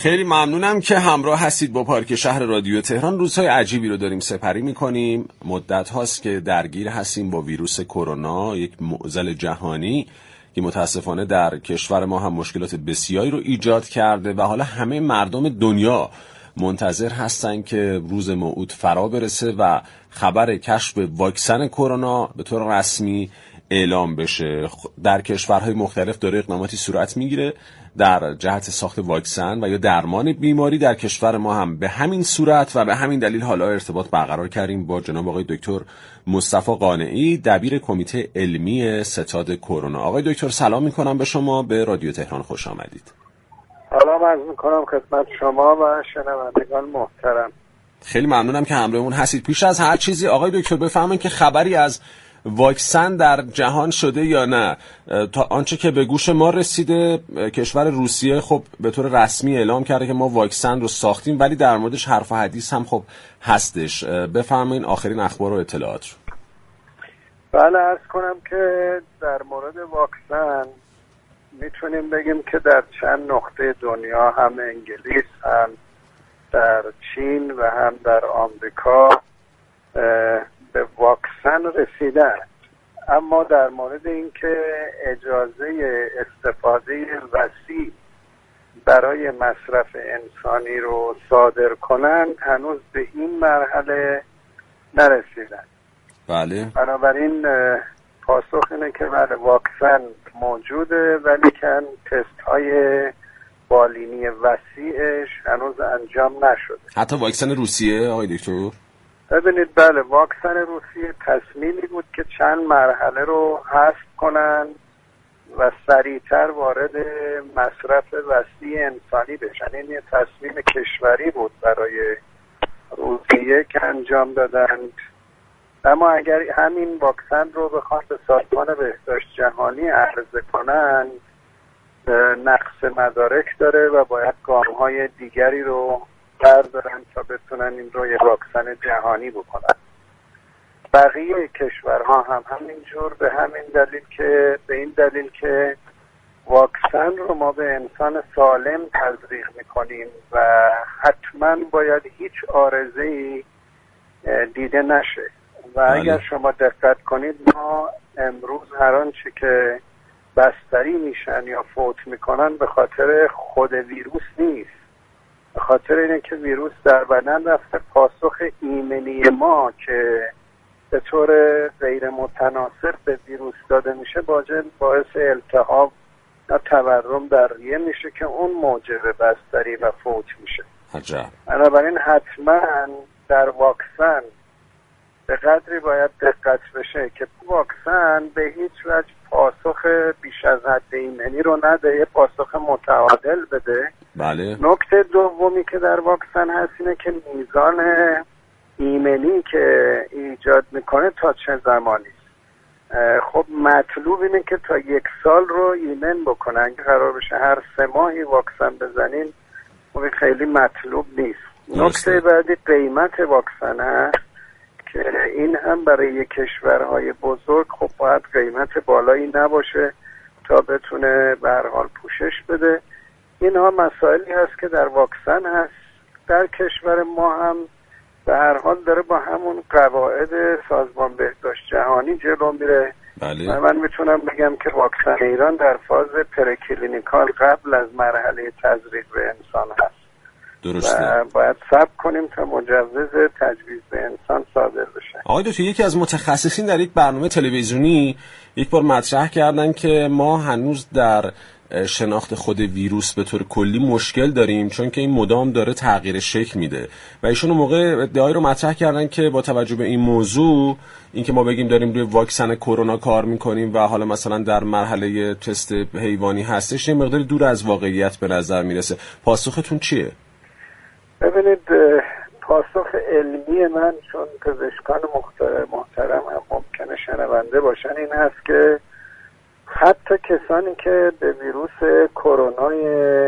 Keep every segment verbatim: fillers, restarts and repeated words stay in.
خیلی ممنونم که همراه هستید با پارک شهر رادیو تهران. روزهای عجیبی رو داریم سپری میکنیم. مدت هاست که درگیر هستیم با ویروس کرونا، یک معضل جهانی که متاسفانه در کشور ما هم مشکلات بسیاری رو ایجاد کرده و حالا همه مردم دنیا منتظر هستن که روز موعود فرا برسه و خبر کشف واکسن کرونا به طور رسمی اعلام بشه. در کشورهای مختلف داره اقداماتی صورت میگیره در جهت ساخت واکسن و یا درمان بیماری. در کشور ما هم به همین صورت و به همین دلیل حالا ارتباط برقرار کردیم با جناب آقای دکتر مصطفی قانعی، دبیر کمیته علمی ستاد کرونا. آقای دکتر سلام میکنم به شما، به رادیو تهران خوش آمدید. سلام عرض میکنم خدمت شما و شنوندگان محترم. خیلی ممنونم که همراهمون هستید. پیش از هر چیزی آقای دکتر بفرمایید که خبری از واکسن در جهان شده یا نه؟ تا آنچه که به گوش ما رسیده کشور روسیه خب به طور رسمی اعلام کرده که ما واکسن رو ساختیم، ولی در موردش حرف و حدیث هم خب هستش. بفرمایید آخرین اخبار و اطلاعات رو. بله، عرض کنم که در مورد واکسن میتونیم بگیم که در چند نقطه دنیا، هم انگلیس، هم در چین و هم در آمریکا به واکسن رسیدن، اما در مورد اینکه اجازه استفاده وسیع برای مصرف انسانی رو صادر کنن هنوز به این مرحله نرسیدن. بله. بنابراین پاسخ اینه که بله واکسن موجوده، ولی کن تست های بالینی وسیعش هنوز انجام نشده. حتی واکسن روسیه آقای دکتر؟ ببینید بله، واکسن روسیه تصمیمی بود که چند مرحله رو حذف کنن و سریعتر وارد مصرف وسیع انسانی بشن. این یه تصمیم کشوری بود برای روسیه که انجام دادند. اما اگر همین واکسن رو بخوان به سازمان بهداشت جهانی عرضه کنن نقص مدارک داره و باید گام‌های دیگری رو بردارن تا بتونن این رو یه واکسن جهانی بکنن. بقیه کشورها هم همینجور، به همین دلیل که به این دلیل که واکسن رو ما به انسان سالم تزریق میکنیم و حتما باید هیچ عارضه‌ای دیده نشه. و اگر شما دقت کنید ما امروز هر آنچه که بستری میشن یا فوت میکنن به خاطر خود ویروس نیست، به خاطر اینه که ویروس در بدن رفته. پاسخ ایمنی ما که به طور غیر متناسب به ویروس داده میشه باعث التهاب یا تورم در ریه میشه که اون موجب بستری و فوت میشه. عجب. بنابراین حتما در واکسن به قدری باید دقت بشه که واکسن به هیچ وجه پاسخ بیش از حد ایمنی رو نده، یه پاسخ متعادل بده. بله. نکته دومی که در واکسن هست اینه که میزان ایمنی که ایجاد میکنه تا چه زمانی. خب مطلوب اینه که تا یک سال رو ایمن بکنن. اگه قرار بشه هر سه ماهی واکسن بزنین خب خیلی مطلوب نیست. نکته بعدی قیمت واکسن هست که این هم برای کشورهای بزرگ خب باید قیمت بالایی نباشه تا بتونه به هر حال پوشش بده. اینها مسائلی هست که در واکسن هست. در کشور ما هم به هر حال داره با همون قواعد سازمان بهداشت جهانی جلو میره. بله. من میتونم بگم که واکسن ایران در فاز پرکلینیکال قبل از مرحله تزریق به انسان هست. درسته. و باید صبر کنیم تا مجوز تجویز به انسان صادر بشه. آقای دکتر، یکی از متخصصین در یک برنامه تلویزیونی یک بار مطرح کردن که ما هنوز در شناخت خود ویروس به طور کلی مشکل داریم، چون که این مدام داره تغییر شکل میده و ایشون اون موقع ادعایی رو مطرح کردن که با توجه به این موضوع، اینکه ما بگیم داریم روی واکسن کرونا کار میکنیم و حالا مثلا در مرحله تست حیوانی هستش، یه مقدار دور از واقعیت به نظر میرسه. پاسختون چیه؟ ببینید، پاسخ علمی من، چون پزشکان محترم هم ممکنه شنونده باشن، این هست که حتی کسانی که به ویروس کرونای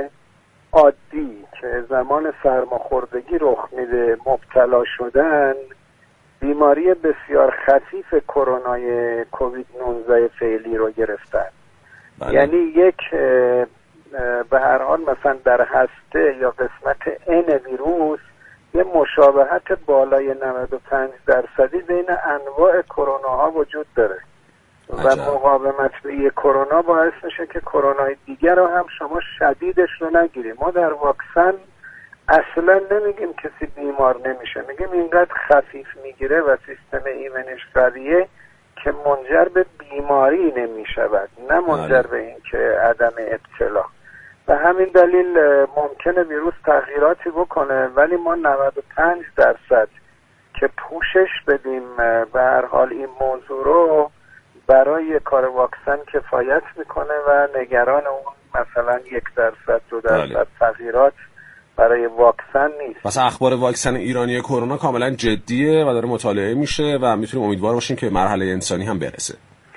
عادی که زمان سرماخوردگی رخ میده مبتلا شدن، بیماری بسیار خفیف کرونای کووید نوزده فعلی رو گرفتن. بله. یعنی یک به هر حال مثلا در هسته یا قسمت ان ویروس یه مشابهت بالای نود و پنج درصدی بین انواع کرونا ها وجود داره و عجب. مقاومت به یه کرونا باعث میشه که کرونای دیگر رو هم شما شدیدش رو نگیریم. ما در واکسن اصلا نمیگیم کسی بیمار نمیشه، میگیم اینقدر خفیف میگیره و سیستم ایمنش قویه که منجر به بیماری نمیشود، نه منجر به این که عدم ابتلا. و همین دلیل ممکنه ویروس تغییراتی بکنه ولی ما نود و پنج درصد که پوشش بدیم به هر حال این موضوع رو برای کار واکسن کفایت میکنه و نگران اون مثلا یک درصد دو درصد تغییرات برای واکسن نیست. مثلا اخبار واکسن ایرانی کرونا کاملا جدیه و داره مطالعه میشه و میتونیم امیدوار باشیم که مرحله انسانی هم برسه.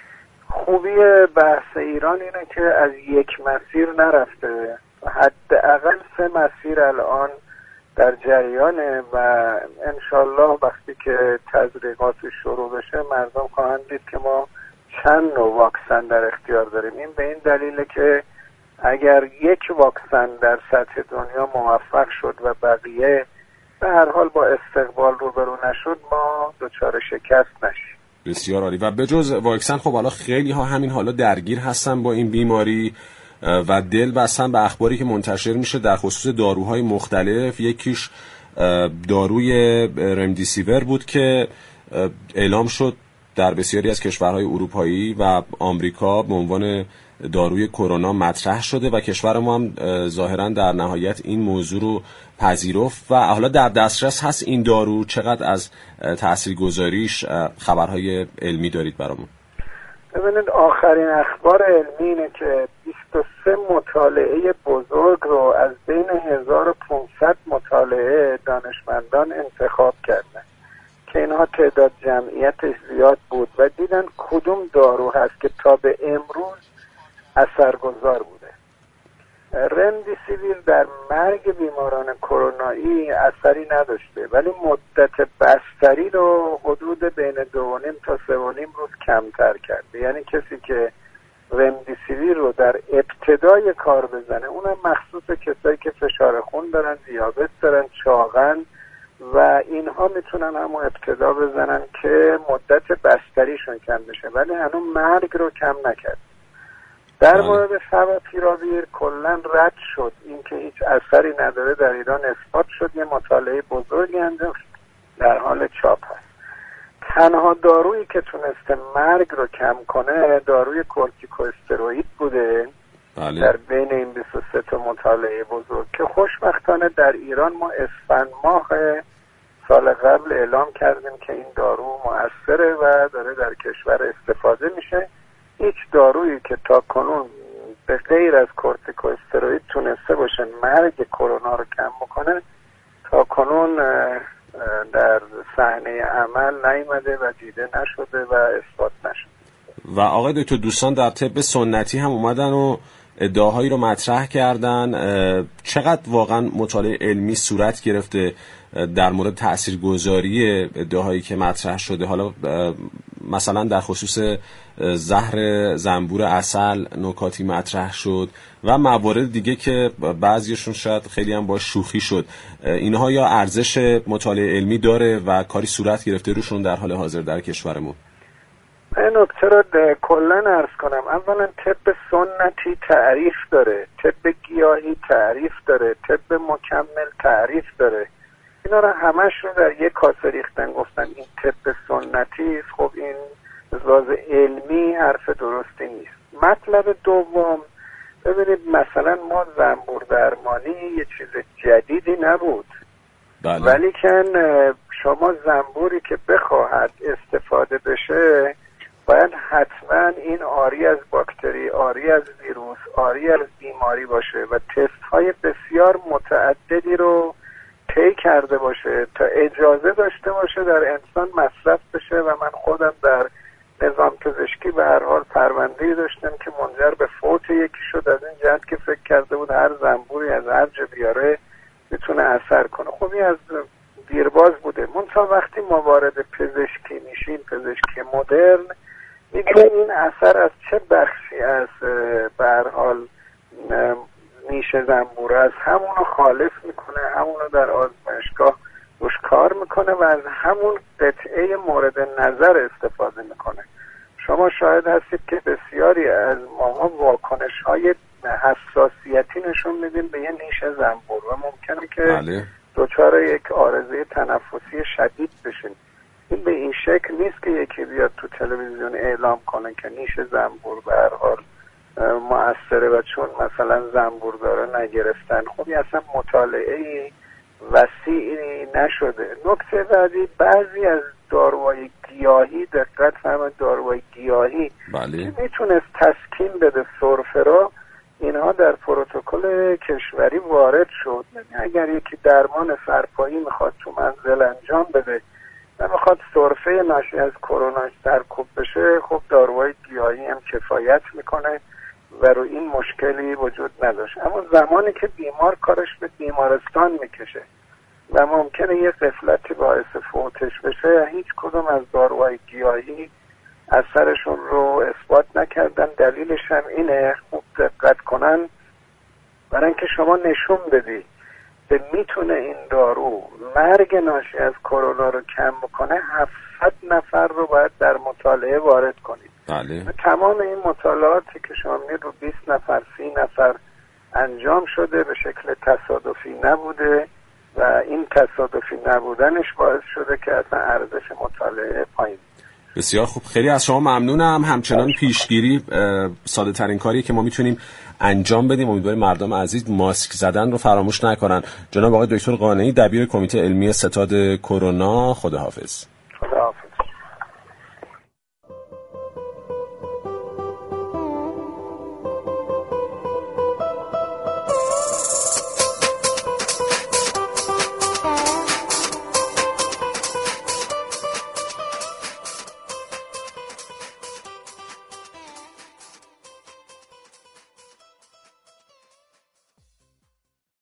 خوبی بحث ایران اینه که از یک مسیر نرفته، حداقل سه مسیر الان در جریانه و انشالله وقتی که تزریقات شروع بشه مردم خواهند دید که ما چند نوع واکسن در اختیار داریم. این به این دلیله که اگر یک واکسن در سطح دنیا موفق شد و بقیه به هر حال با استقبال روبرو نشد ما دچار شکست نشیم. بسیار عالی. و به جز واکسن خب حالا خیلی ها همین حالا درگیر هستن با این بیماری و دل بستن به اخباری که منتشر میشه در خصوص داروهای مختلف. یکیش داروی رمدیسیور بود که اعلام شد در بسیاری از کشورهای اروپایی و آمریکا به عنوان داروی کرونا مطرح شده و کشور ما هم ظاهرا در نهایت این موضوع رو پذیرفت و حالا در دسترس هست این دارو. چقدر از تاثیرگذاریش خبرهای علمی دارید برامون؟ ببینید آخرین اخبار علمی اینه که بیست و سه مطالعه بزرگ رو از بین هزار و پانصد مطالعه دانشمندان انتخاب کردن که اینها تعداد جمعیتش زیاد بود و دیدن کدوم دارو هست که تا به امروز اثرگذار بوده. رمدیسیویر در مرگ بیماران کرونایی اثری نداشته ولی مدت بستری رو حدود بین دو و نیم تا سه و نیم روز کمتر کرده. یعنی کسی که رمدیسیویر رو در ابتدای کار بزنه، اونم مخصوص کسایی که فشار خون دارن، دیابت دارن، چاقن و اینها میتونن همون ابتدا بزنن که مدت بستریشون کم بشه ولی هنوز مرگ رو کم نکرد. در مورد فویپیراویر کلا رد شد، اینکه هیچ اثری نداره در ایران اثبات شد. یه مطالعه بزرگی انجام در حال چاپ هست. تنها دارویی که تونسته مرگ رو کم کنه داروی کورتیکواستروئید بوده بله. در بین این بیست و سه تا مطالعه بزرگ که خوشبختانه در ایران ما اسفند ماه سال قبل اعلام کردیم که این دارو مؤثره و داره در کشور استفاده میشه. هیچ دارویی که تا کنون به غیر از کورتیکواستروئید تونسته باشه مرگ کرونا رو کم بکنه تا کنون در صحنه عمل نیامده و دیده نشده و اثبات نشده. و آقای دکتر دوستان در طب سنتی هم اومدن و ادعاهایی رو مطرح کردن. چقدر واقعا مطالعه علمی صورت گرفته در مورد تاثیرگذاری ادعاهایی که مطرح شده؟ حالا مثلا در خصوص زهر زنبور عسل نکاتی مطرح شد و موارد دیگه که بعضیشون شاید خیلی هم با شوخی شد. اینها یا ارزش مطالعه علمی داره و کاری صورت گرفته روشون در حال حاضر در کشورمون؟ این نکته رو کلن عرض کنم. اولا طب سنتی تعریف داره، طب گیاهی تعریف داره، طب مکمل تعریف داره. اینا رو همش رو در یک کاسه ریختن گفتن این طب سنتی. خب این از علمی حرف درستی نیست. مطلب دوم، ببینید مثلا ما زنبور درمانی یه چیز جدیدی نبود بله. ولی که شما زنبوری که بخواهد استفاده بشه باید حتما این آری از باکتری، آری از ویروس، آری از بیماری باشه و تست های بسیار متعددی رو طی کرده باشه تا اجازه داشته باشه در انسان مصرف بشه. و من خودم در نظام پزشکی به هر حال پرونده‌ای داشتم که منجر به فوت یکی شد از این جهت که فکر کرده بود هر زنبوری از هر جا بیاره میتونه اثر کنه. خب این از دیرباز بوده. منتها وقتی ما وارد پزشکی میشیم، پزشکی مدرن، میگه این اثر از چه بخشی از به هر حال نیش زنبور از همونو خالص میکنه، همونو در آزمایشگاه روش کار میکنه و از همون قطعه مورد نظر استفاده میکنه. شما شاهد هستید که بسیاری از ماها واکنش های حساسیتی نشون میدیم به یه نیش زنبور و ممکنه که بله. دچار یک عارضه تنفسی شدید بشین. این به این شکل نیست که یکی بیاد تو تلویزیون اعلام کنه که نیش زنبور به هر حال مؤثره و چون مثلا زنبور داره نگرفتن. خب اصلا مطالعه وسیعی نشده. نکته بعدی، بعضی از داروهای گیاهی، دقت فرمایید، داروهای گیاهی بله. میتونست تسکین بده سرفه را، اینها در پروتکل کشوری وارد شد. یعنی اگر یکی درمان سرپایی میخواد تو منزل انجام بده و میخواد سرفه ناشی از کرونا سرکوب بشه، خب داروهای گیاهی هم کفایت میکنه و رو این مشکلی وجود نداشت. اما زمانی که بیمار کارش به بیمارستان میکشه و ممکنه یه غفلتی باعث فوتش بشه، هیچ کدوم از داروهای گیاهی اثرشون رو اثبات نکردن. دلیلش هم اینه، خوب دقت کنن، برای اینکه شما نشون بدی که میتونه این دارو مرگ ناشی از کرونا رو کم بکنه، هفتصد نفر رو باید در مطالعه وارد کنید. بله. تمام این مطالعاتی که شما میدید رو بیست نفر سی نفر انجام شده، به شکل تصادفی نبوده و این تصادفی نبودنش باعث شده که اصلا ارزش مطالعه پایین. بسیار خوب، خیلی از شما ممنونم. همچنان پیشگیری ساده ترین کاری که ما میتونیم انجام بدیم. امیدواریم مردم عزیز ماسک زدن رو فراموش نکنن. جناب آقای دکتر قانعی، دبیر کمیته علمی ستاد کرونا، خداحافظ.